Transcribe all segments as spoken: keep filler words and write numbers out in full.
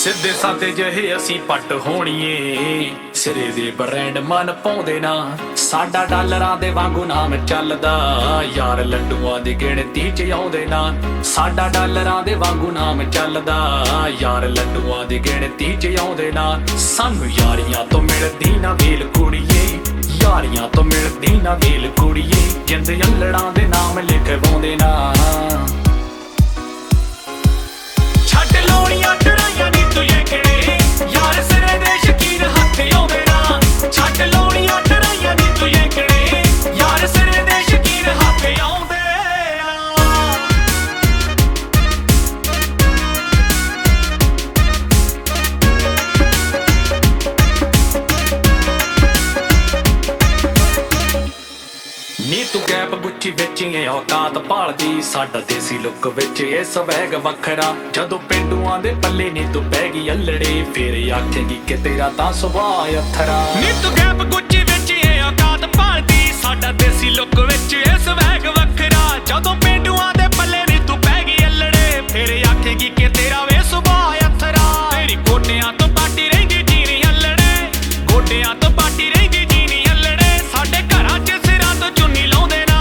ਸਿੱਧੇ ਸਾਦੇ ਜਿਹੇ ਅਸੀਂ ਪੱਟ ਹੋਣੀਏ, ਸਿਰੇ ਦੇ ਬ੍ਰਾਂਡ ਮਨ ਪਾਉਂਦੇ ਨਾ, ਸਾਡਾ ਡਾਲਰਾਂ ਦੇ ਵਾਂਗੂ ਨਾਮ ਚੱਲਦਾ, ਯਾਰ ਲੱਡੂਆਂ ਦੀ ਗਿਣਤੀ ਚ ਆਉਂਦੇ ਨਾ, ਸਾਡਾ ਡਾਲਰਾਂ ਦੇ ਵਾਂਗੂ ਨਾਮ ਚੱਲਦਾ, ਯਾਰ ਲੱਡੂਆਂ ਦੀ ਗਿਣਤੀ ਚ ਆਉਂਦੇ ਨਾ। ਸਾਨੂੰ ਯਾਰੀਆਂ ਤੋਂ ਮਿਲਦੀ ਨਾ ਵੇਲ ਕੁੜੀਏ, ਯਾਰੀਆਂ ਤੋਂ ਮਿਲਦੀ ਨਾ ਵੇਲ ਕੁੜੀਏ, ਜਿੰਦ ਯੱਲੜਾਂ ਦੇ ਨਾਮ ਲਿਖਵਾਉਂਦੇ ਨਾ। ਛੱਡ ਲੋੜੀਆਂ ਟਰਾਈਆਂ ਨੀ ਤੂੰ ਯਕੜੇ, ਯਾਰ ਸਿਰੇ ਦੇ ਸ਼ਕੀਨ ਹੱਥ ਆਉਂਦੇ ਨਾ, ਛੱਡ ਲੋੜੀਆਂ ਟਰਾਈਆਂ ਨੀ ਤੂੰ ਯਕੜੇ, ਯਾਰ ਸਿਰੇ ਦੇ ਸ਼ਕੀਨ ਹੱਥ ਆਉਂਦੇ ਨੀ। ਤੂੰ ਗੈਪ ਗੁੱਚੀ ਵਿੱਚ ਏ ਔਕਾਤ ਭਾਲਦੀ, ਸਾਡਾ ਦੇਸੀ ਲੁੱਕ ਵਿੱਚ ਇਹ ਸਵੈਗ ਵੱਖਰਾ, ਜਦੋਂ ਪਿੰਡੂਆਂ ਦੇ ਪੱਲੇ ਨੀ ਤੂੰ ਪੈ ਗਈ ਅਲੜੇ, ਫੇਰ ਆਖੇਗੀ ਕਿ ਤੇਰਾ ਤਾਂ ਸੁਭਾਅ ਅਥਰਾ। ਨੀ ਤੂੰ ਗੈਪ ਗੁੱਚੀ ਵਿੱਚ ਏ ਔਕਾਤ ਭਾਲਦੀ, ਸਾਡਾ ਦੇਸੀ ਲੁੱਕ ਵਿੱਚ ਇਹ ਸਵੈਗ ਵੱਖਰਾ, ਜਦੋਂ ਪਿੰਡੂਆਂ ਦੇ ਪੱਲੇ ਨੀ ਤੂੰ ਪੈ ਗਈ ਅਲੜੇ, ਫੇਰ ਆਖੇਗੀ ਕਿ ਤੇਰਾ ਵੇ ਸੁਭਾਅ ਅਥਰਾ। ਤੇਰੀ ਗੋਡਿਆਂ ਤੋਂ ਪਾਟੀ ਰਹਿੰਦੀ ਜੀਨੀ ਅਲੜੇ, ਗੋਡਿਆਂ ਤੋਂ ਪਾਟੀ ਰਹਿੰਦੀ ਜੀਨੀ ਅਲੜੇ, ਸਾਡੇ ਘਰਾਂ ਚ ਸਿਰਾਂ ਤੋਂ ਚੁੰਨੀ ਲਾਉਂਦੇ ਨਾ।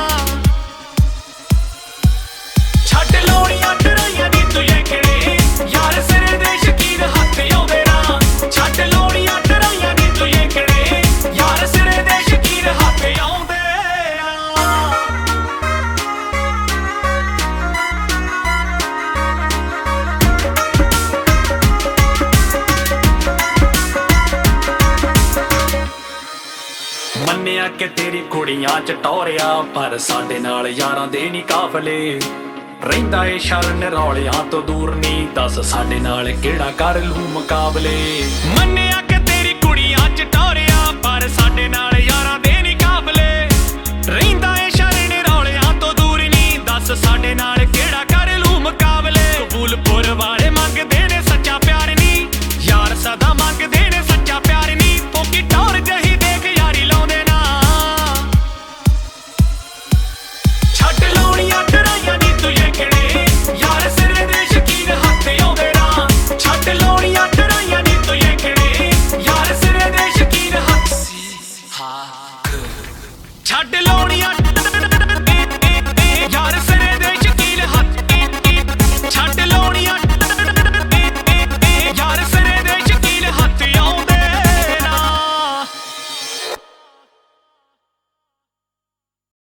ਛੱਡ ਲੋੜੀਆਂ ਟਰਾਈਆਂ ਨੀ ਤੂੰ ਯਕੜੇ, ਯਾਰ ਸਿਰੇ ਦੇ ਸ਼ਕੀਨ ਹੱਥ ਆਉਂਦੇ ਨਾ, ਛੱਡ ਲੋੜੀਆਂ ਟਰਾਈਆਂ ਨੀ ਤੂੰ ਯਕੜੇ, ਯਾਰ ਸਿਰੇ ਦੇ ਸ਼ਕੀਨ ਹੱਥ ਆਉਂਦੇ ਮੰਨਿਆ ਕਿ ਤੇਰੀ ਕੁੜੀਆਂ ਚ ਟੋਰਿਆ, ਪਰ ਸਾਡੇ ਨਾਲ ਯਾਰਾਂ ਦੇ ਨੀ ਕਾਫਲੇ, ਰਹਿੰਦਾ ਏ ਸ਼ਰਨ ਰੌਲਿਆਂ ਤੋਂ ਦੂਰ ਨੀ, ਦੱਸ ਸਾਡੇ ਨਾਲ ਕਿਹੜਾ ਕਰ ਲੂ ਮੁਕਾਬਲੇ। ਮੰਨਿਆ ਕਿ ਤੇਰੀ ਕੁੜੀਆਂ ਚ ਟੋਰਿਆ, ਪਰ ਸਾਡੇ ਨਾਲ ਯਾਰਾਂ ਦੇ ਨੀ ਕਾਫਲੇ, ਰਹਿੰਦਾ ਏ ਸ਼ਰਨ ਰੌਲਿਆਂ ਤੋਂ ਦੂਰ ਨੀ, ਦੱਸ ਸਾਡੇ ਨਾਲ ਕਿਹੜਾ ਕਰ ਲੂ ਮੁਕਾਬਲੇ। ਕਬੂਲਪੁਰ ਵਾਲੇ ਮੰਗਦੇ ਨੇ ਸੱਚਾ ਪਿਆਰ ਨੀ, ਯਾਰ ਸਦਾ ਮੰਗਦੇ ਨੇ ਸੱਚਾ ਪਿਆਰ ਨੀ, ਫੋਕੀ ਟੌਰ ਜਹੀ ਦੇਖ ਯਾਰੀ ਲਾਉਂਦੇ ਨਾ। ਛੱਡ ਲੋੜੀਆਂ ਟਰਾਈਆਂ ਨੀ ਤੂੰ ਯਕੜੇ, ਯਾਰ ਸਿਰੇ ਦੇ ਸ਼ਕੀਨ ਹੱਥ ਆਉਂਦੇ ਨਾ, ਛੱਡ ਲੋੜੀਆਂ ਟਰਾਈਆਂ ਨੀ ਤੂੰ ਯਕੜੇ, ਯਾਰ ਸਿਰੇ ਦੇ ਸ਼ਕੀਨ ਹੱਥ, ਛੱਡ ਲੋੜੀਆਂ ਯਾਰ ਸਿਰੇ ਦੇ ਸ਼ਕੀਨ ਹੱਥ, ਛੱਡ